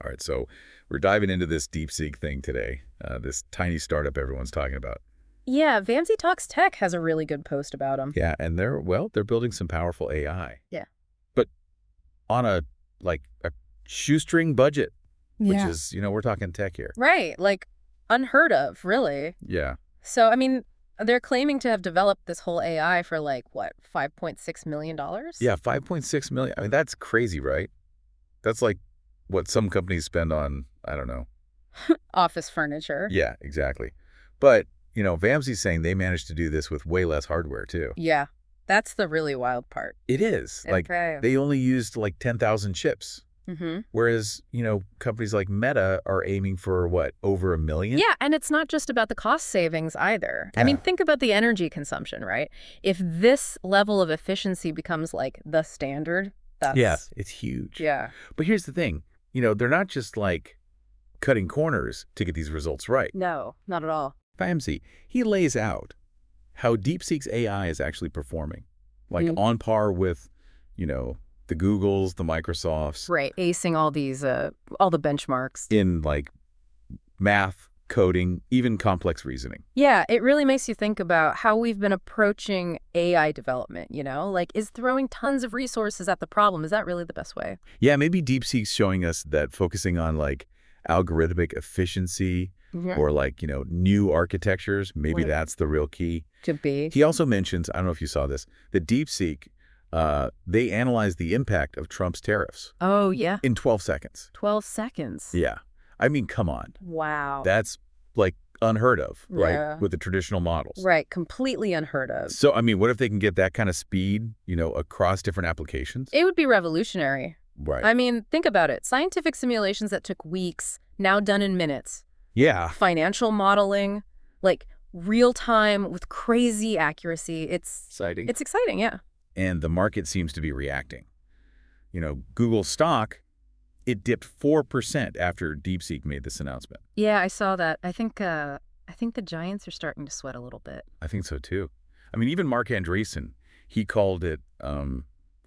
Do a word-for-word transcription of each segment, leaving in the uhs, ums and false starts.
All right, so we're diving into this DeepSeek thing today, uh, this tiny startup everyone's talking about. Yeah, Vamsy Talks Tech has a really good post about them. Yeah, and they're, well, they're building some powerful A I. Yeah. But on a, like, a shoestring budget, which Yeah. is, you know, we're talking tech here. Right, like unheard of, really. Yeah. So, I mean, they're claiming to have developed this whole A I for like, what, five point six million dollars? Yeah, five point six million dollars. I mean, that's crazy, right? That's like what some companies spend on, I don't know. Office furniture. Yeah, exactly. But, you know, Vamsy's saying they managed to do this with way less hardware, too. Yeah, that's the really wild part. It is. Like, Okay. they only used like ten thousand chips. Mm-hmm. Whereas, you know, companies like Meta are aiming for, what, over a million? Yeah, and it's not just about the cost savings either. Yeah. I mean, think about the energy consumption, right? If this level of efficiency becomes like the standard, that's... Yeah, it's huge. Yeah. But here's the thing. You know, they're not just like cutting corners to get these results right. No, not at all. Vamsy, he lays out how DeepSeek's A I is actually performing, like Mm. on par with, you know, the Googles, the Microsofts, Right, acing all these, uh, all the benchmarks. in like math, coding, even complex reasoning. Yeah, it really makes you think about how we've been approaching A I development, you know? Like, is throwing tons of resources at the problem, is that really the best way? Yeah, maybe DeepSeek's showing us that focusing on like algorithmic efficiency or like, you know, new architectures, maybe Right. that's the real key. Could be. He also mentions, I don't know if you saw this, that DeepSeek, uh, they analyzed the impact of Trump's tariffs Oh, yeah. in twelve seconds. twelve seconds. Yeah. I mean, come on. Wow. That's like unheard of, right? Yeah. With the traditional models. Right, completely unheard of. So, I mean, what if they can get that kind of speed, you know, across different applications? It would be revolutionary. Right. I mean, think about it. Scientific simulations that took weeks, now done in minutes. Yeah. Financial modeling, like real time with crazy accuracy. It's Exciting. it's exciting, yeah. And the market seems to be reacting. You know, Google stock, it dipped four percent after DeepSeek made this announcement. Yeah, I saw that. I think uh, I think the giants are starting to sweat a little bit. I think so, too. I mean, even Mark Andreessen, he called it um,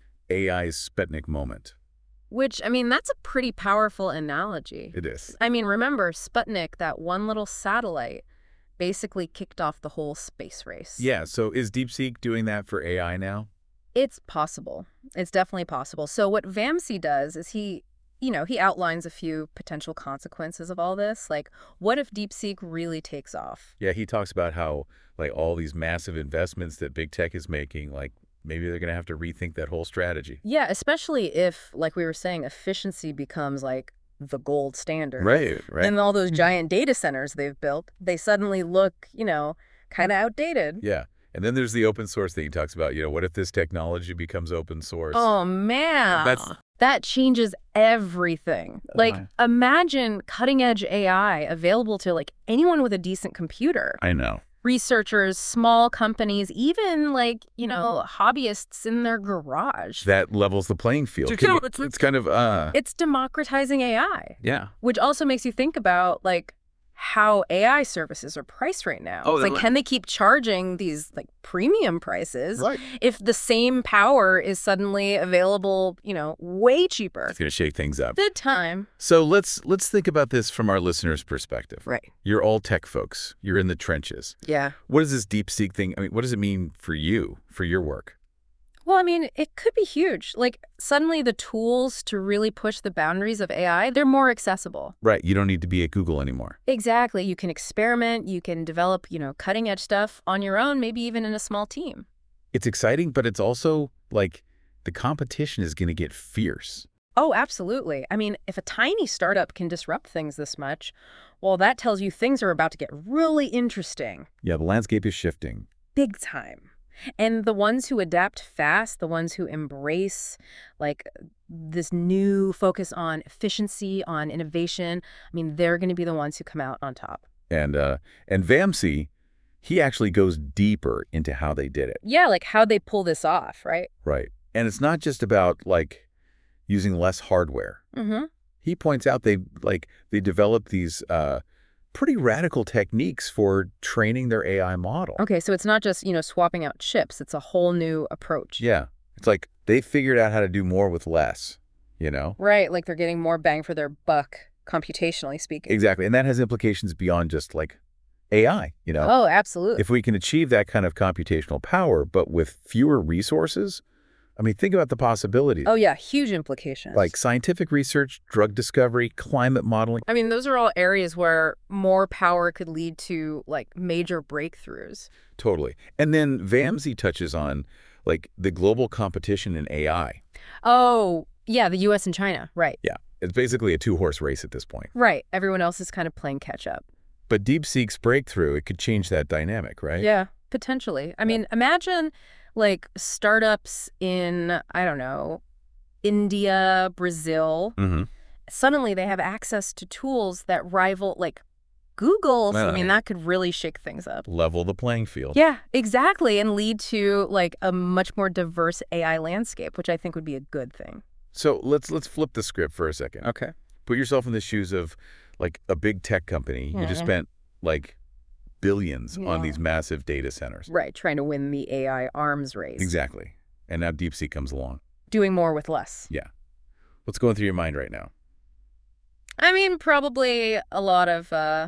A I's Sputnik moment. Which, I mean, that's a pretty powerful analogy. It is. I mean, remember, Sputnik, that one little satellite, basically kicked off the whole space race. Yeah, so is DeepSeek doing that for A I now? It's possible. It's definitely possible. So what Vamsy does is he, you know, he outlines a few potential consequences of all this. Like, what if DeepSeek really takes off? Yeah, he talks about how, like, all these massive investments that big tech is making, like, maybe they're going to have to rethink that whole strategy. Yeah, especially if, like we were saying, efficiency becomes, like, the gold standard. Right, right. And all those giant data centers they've built, they suddenly look, you know, kind of outdated. Yeah. And then there's the open source thing he talks about. You know, what if this technology becomes open source? Oh, man. That's- That changes everything. Like, Uh, imagine cutting-edge A I available to, like, anyone with a decent computer. I know. Researchers, small companies, even, like, you know, hobbyists in their garage. That levels the playing field. It's- Can you- it's- it's kind of, uh, It's democratizing A I, yeah. which also makes you think about, like, how A I services are priced right now. Oh, It's like, like- can they keep charging these, like, premium prices Right. if the same power is suddenly available, you know, way cheaper? It's going to shake things up. The time. So let's let's think about this from our listeners' perspective. Right. You're all tech folks. You're in the trenches. Yeah. What is this DeepSeek thing? I mean, what does it mean for you, for your work? Well, I mean, it could be huge. Like, suddenly the tools to really push the boundaries of A I, they're more accessible. Right. You don't need to be at Google anymore. Exactly. You can experiment. You can develop, you know, cutting-edge stuff on your own, maybe even in a small team. It's exciting, but it's also like the competition is going to get fierce. Oh, absolutely. I mean, if a tiny startup can disrupt things this much, well, that tells you things are about to get really interesting. Yeah, the landscape is shifting. Big time. And the ones who adapt fast, the ones who embrace, like, this new focus on efficiency, on innovation, I mean, they're going to be the ones who come out on top. And uh, and Vamsy, he actually goes deeper into how they did it. Yeah, like how they pull this off, right? Right. And it's not just about, like, using less hardware. Mm-hmm. He points out they, like, they developed these uh, pretty radical techniques for training their A I model. Okay, so it's not just, you know, swapping out chips. It's a whole new approach. Yeah. It's like they figured out how to do more with less, you know? Right, like they're getting more bang for their buck. computationally speaking. Exactly. And that has implications beyond just like A I, you know? Oh, absolutely. If we can achieve that kind of computational power, but with fewer resources, I mean, think about the possibilities. Oh, yeah, huge implications. Like scientific research, drug discovery, climate modeling. I mean, those are all areas where more power could lead to, like, major breakthroughs. Totally. And then Vamsey touches on, like, the global competition in A I. Oh, yeah, the U S and China, right. Yeah. It's basically a two-horse race at this point. Right. Everyone else is kind of playing catch-up. But DeepSeek's breakthrough, it could change that dynamic, right? Yeah, potentially. I mean, imagine, like, startups in, I don't know, India, Brazil. Mm-hmm. Suddenly they have access to tools that rival, like, Google's. Well, I mean, that could really shake things up. Level the playing field. Yeah, exactly, and lead to, like, a much more diverse A I landscape, which I think would be a good thing. So let's let's flip the script for a second. Okay. Put yourself in the shoes of, like, a big tech company. You just Mhm. spent, like, billions on Yeah. these massive data centers. Right, trying to win the A I arms race. Exactly. And now DeepSeek comes along. Doing more with less. Yeah. What's going through your mind right now? I mean, probably a lot of, uh,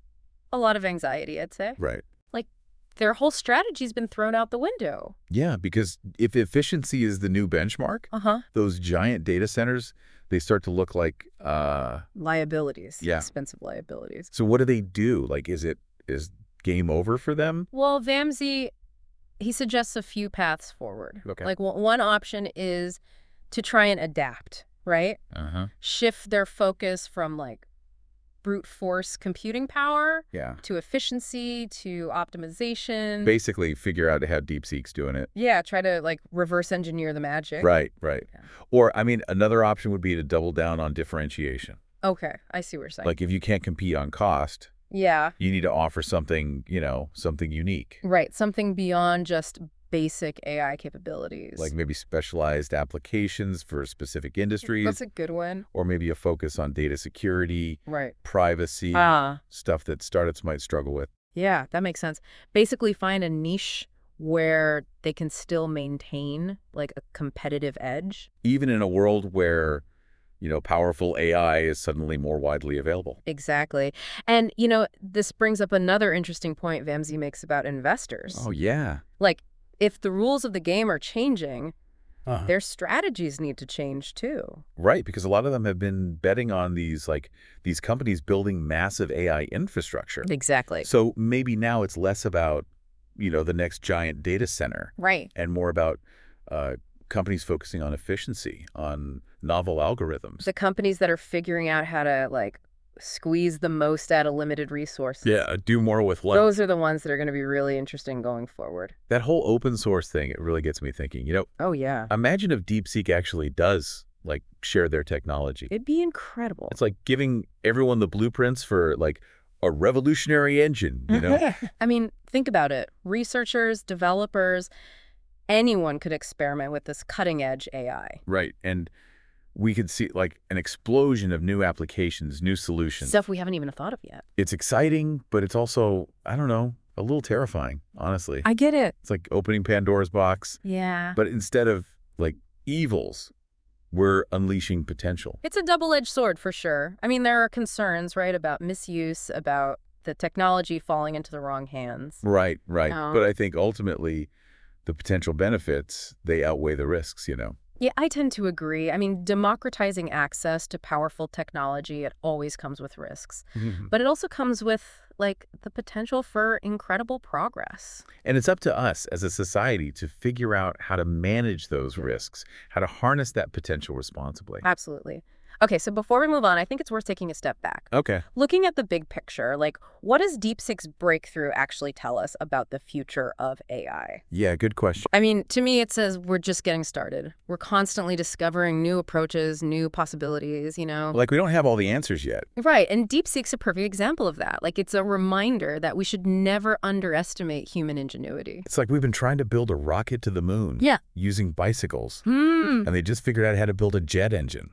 a lot of anxiety, I'd say. Right. Their whole strategy's been thrown out the window. Yeah, because if efficiency is the new benchmark, Uh-huh. those giant data centers, they start to look like, uh, Liabilities. Yeah. Expensive liabilities. so what do they do? Like, is it, is game over for them? Well, Vamsey, he suggests a few paths forward. Okay. Like, one one option is to try and adapt, right? Uh-huh. Shift their focus from, like, brute force computing power Yeah. to efficiency to optimization. Basically figure out how DeepSeek's doing it. Yeah, try to, like, reverse engineer the magic. Right, right. Yeah. Or, I mean, another option would be to double down on differentiation. Okay, I see what you're saying. Like, if you can't compete on cost, Yeah, you need to offer something, you know, something unique. right. Something beyond just basic A I capabilities. Like maybe specialized applications for specific industries, That's a good one. or maybe a focus on data security, Right. privacy, Ah. stuff that startups might struggle with. Yeah, that makes sense. Basically find a niche where they can still maintain, like, a competitive edge. Even in a world where, you know, powerful A I is suddenly more widely available. Exactly. And, you know, this brings up another interesting point Vamsey makes about investors. Oh, yeah. Like, if the rules of the game are changing, Uh-huh. their strategies need to change too. Right, because a lot of them have been betting on these, like, these companies building massive A I infrastructure. Exactly. So maybe now it's less about, you know, the next giant data center Right. and more about uh, companies focusing on efficiency, on novel algorithms. The companies that are figuring out how to, like, squeeze the most out of limited resources. Yeah, do more with less. Those are the ones that are going to be really interesting going forward. That whole open source thing, it really gets me thinking. You know, Oh, yeah. imagine if DeepSeek actually does, like, share their technology. It'd be incredible. It's like giving everyone the blueprints for, like, a revolutionary engine, you know? I mean, think about it. Researchers, developers, anyone could experiment with this cutting-edge A I. Right. And we could see, like, an explosion of new applications, new solutions. Stuff we haven't even thought of yet. It's exciting, but it's also, I don't know, a little terrifying, honestly. I get it. It's like opening Pandora's box, Yeah. but instead of, like, evils, we're unleashing potential. It's a double-edged sword for sure. I mean, there are concerns, right, about misuse, about the technology falling into the wrong hands. Right, right. Oh. But I think ultimately the potential benefits, they outweigh the risks, you know? Yeah, I tend to agree. I mean, democratizing access to powerful technology, it always comes with risks. But it also comes with, like, the potential for incredible progress. And it's up to us as a society to figure out how to manage those risks, how to harness that potential responsibly. Absolutely. Okay, so before we move on, I think it's worth taking a step back. Okay. Looking at the big picture, like, what does DeepSeek's breakthrough actually tell us about the future of A I? Yeah, good question. I mean, to me, it says we're just getting started. We're constantly discovering new approaches, new possibilities, you know? Like, we don't have all the answers yet. Right, and DeepSeek's a perfect example of that. Like, it's a reminder that we should never underestimate human ingenuity. It's like we've been trying to build a rocket to the moon. Yeah. Using bicycles. Hmm, And they just figured out how to build a jet engine.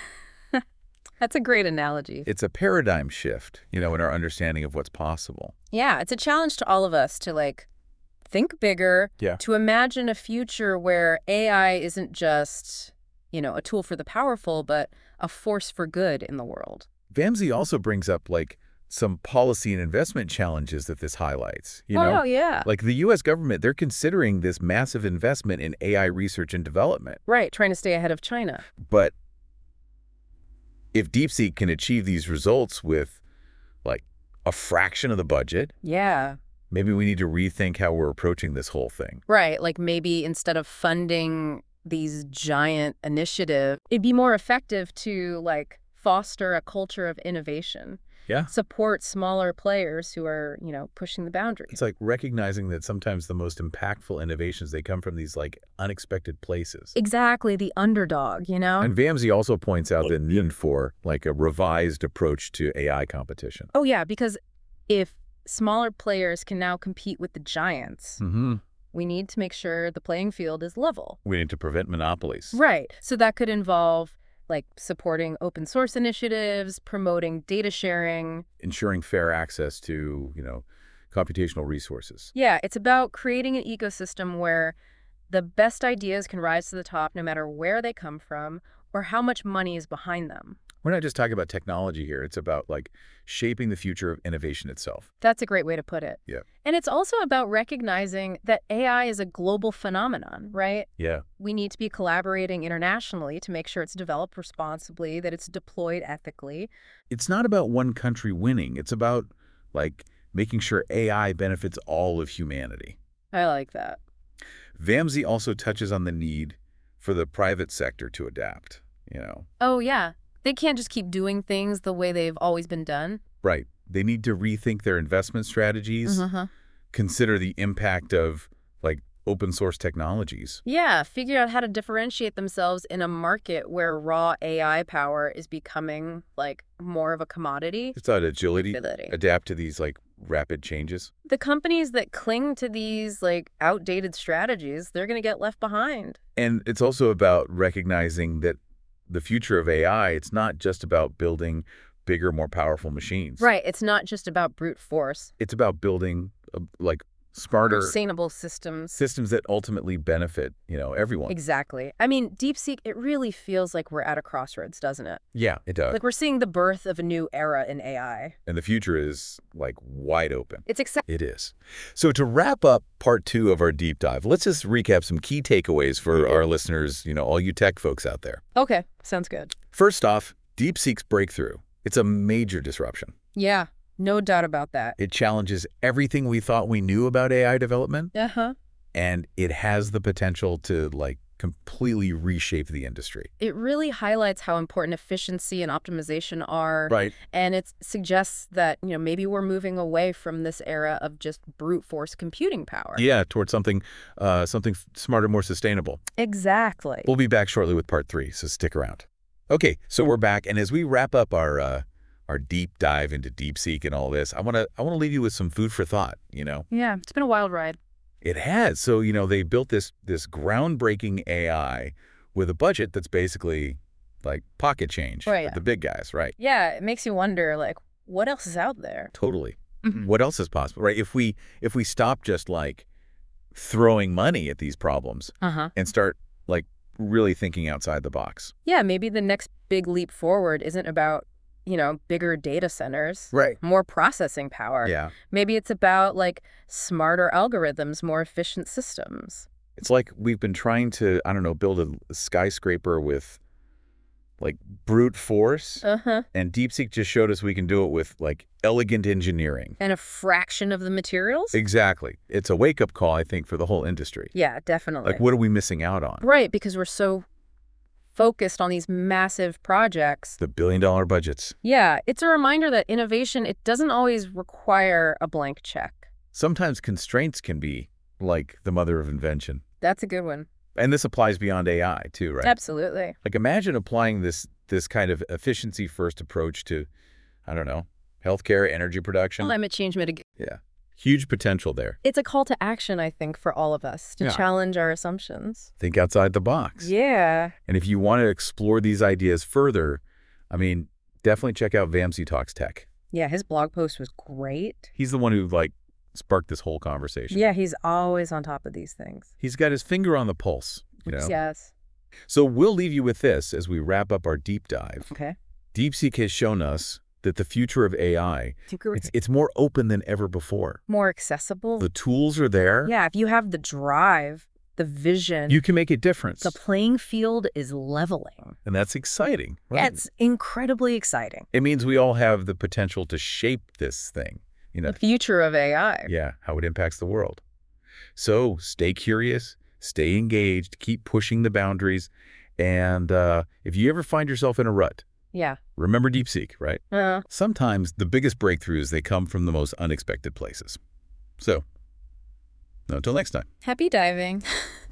that's a great analogy. It's a paradigm shift, you know, in our understanding of what's possible. Yeah, it's a challenge to all of us to, like, think bigger, Yeah. to imagine a future where A I isn't just, you know, a tool for the powerful, but a force for good in the world. Vamsi also brings up, like, some policy and investment challenges that this highlights, you know? Oh, yeah. Like the U S government, they're considering this massive investment in A I research and development. Right, trying to stay ahead of China. But if DeepSeek can achieve these results with, like, a fraction of the budget, Yeah. maybe we need to rethink how we're approaching this whole thing. Right, like maybe instead of funding these giant initiatives, it'd be more effective to, like, foster a culture of innovation. Yeah. Support smaller players who are, you know, pushing the boundaries. It's like recognizing that sometimes the most impactful innovations, they come from these, like, unexpected places. Exactly, the underdog, you know? And Vamsi also points out the need for, like, a revised approach to A I competition. Oh, yeah, because if smaller players can now compete with the giants, Mm-hmm. we need to make sure the playing field is level. We need to prevent monopolies. Right. So that could involve, like, supporting open source initiatives, promoting data sharing. Ensuring fair access to, you know, computational resources. Yeah, it's about creating an ecosystem where the best ideas can rise to the top no matter where they come from or how much money is behind them. We're not just talking about technology here. It's about, like, shaping the future of innovation itself. That's a great way to put it. Yeah. And it's also about recognizing that A I is a global phenomenon, right? Yeah. We need to be collaborating internationally to make sure it's developed responsibly, that it's deployed ethically. It's not about one country winning. It's about, like, making sure A I benefits all of humanity. I like that. Vamsi also touches on the need for the private sector to adapt, you know. Oh, yeah. They can't just keep doing things the way they've always been done. Right. They need to rethink their investment strategies, Uh-huh. consider the impact of, like, open source technologies. Yeah, figure out how to differentiate themselves in a market where raw A I power is becoming, like, more of a commodity. It's about agility, Ability. adapt to these, like, rapid changes. The companies that cling to these, like, outdated strategies, they're going to get left behind. And it's also about recognizing that the future of A I, it's not just about building bigger, more powerful machines. Right. It's not just about brute force. It's about building, uh, like, smarter Sustainable systems. systems that ultimately benefit, you know, everyone. Exactly. I mean, DeepSeek, it really feels like we're at a crossroads, doesn't it? Yeah, it does. Like we're seeing the birth of a new era in A I. And the future is, like, wide open. It's exciting. It is. So to wrap up part two of our deep dive, let's just recap some key takeaways for our listeners, you know, all you tech folks out there. Okay, sounds good. First off, DeepSeek's breakthrough. It's a major disruption. Yeah, no doubt about that. It challenges everything we thought we knew about A I development, Uh-huh. and it has the potential to, like, completely reshape the industry. It really highlights how important efficiency and optimization are. Right. And it suggests that, you know, maybe we're moving away from this era of just brute force computing power. Yeah, towards something, uh, something smarter, more sustainable. Exactly. We'll be back shortly with part three, so stick around. Okay, so we're back, and as we wrap up our uh, our deep dive into DeepSeek and all this, I want to I want to leave you with some food for thought. You know, Yeah, it's been a wild ride. it has. So you know, they built this this groundbreaking A I with a budget that's basically like pocket change Right. for the big guys, right? Yeah, it makes you wonder, like, what else is out there? Totally. Mhm. What else is possible, right? If we if we stop just like throwing money at these problems Uh-huh. and start like really thinking outside the box. Yeah, maybe the next big leap forward isn't about, you know, bigger data centers, Right. more processing power. Yeah. Maybe it's about, like, smarter algorithms, more efficient systems. It's like we've been trying to, I don't know, build a skyscraper with like brute force, Uh-huh. and DeepSeek just showed us we can do it with like elegant engineering. And a fraction of the materials? Exactly. It's a wake-up call, I think, for the whole industry. Yeah, definitely. Like, what are we missing out on? Right, because we're so focused on these massive projects. The billion-dollar budgets. Yeah, it's a reminder that innovation, it doesn't always require a blank check. Sometimes constraints can be like the mother of invention. That's a good one. And this applies beyond A I too, right? Absolutely. Like, imagine applying this this kind of efficiency-first approach to, I don't know, healthcare, energy production. Climate change mitigation. Yeah. Huge potential there. It's a call to action, I think, for all of us to Yeah. challenge our assumptions. Think outside the box. Yeah. And if you want to explore these ideas further, I mean, definitely check out Vamsi Talks Tech. Yeah, his blog post was great. He's the one who, like, sparked this whole conversation. Yeah, he's always on top of these things. He's got his finger on the pulse, you know? Yes. So we'll leave you with this as we wrap up our deep dive. Okay. DeepSeek has shown us that the future of A I, it's, it's more open than ever before. More accessible. The tools are there. Yeah, if you have the drive, the vision, You can make a difference. the playing field is leveling. And that's exciting. Right? Yeah, it's incredibly exciting. It means we all have the potential to shape this thing. You know, The future of A I. yeah, how it impacts the world. So stay curious, stay engaged, keep pushing the boundaries. And uh, if you ever find yourself in a rut, Yeah. remember DeepSeek, right? Uh, Sometimes the biggest breakthroughs, they come from the most unexpected places. So, until next time. happy diving.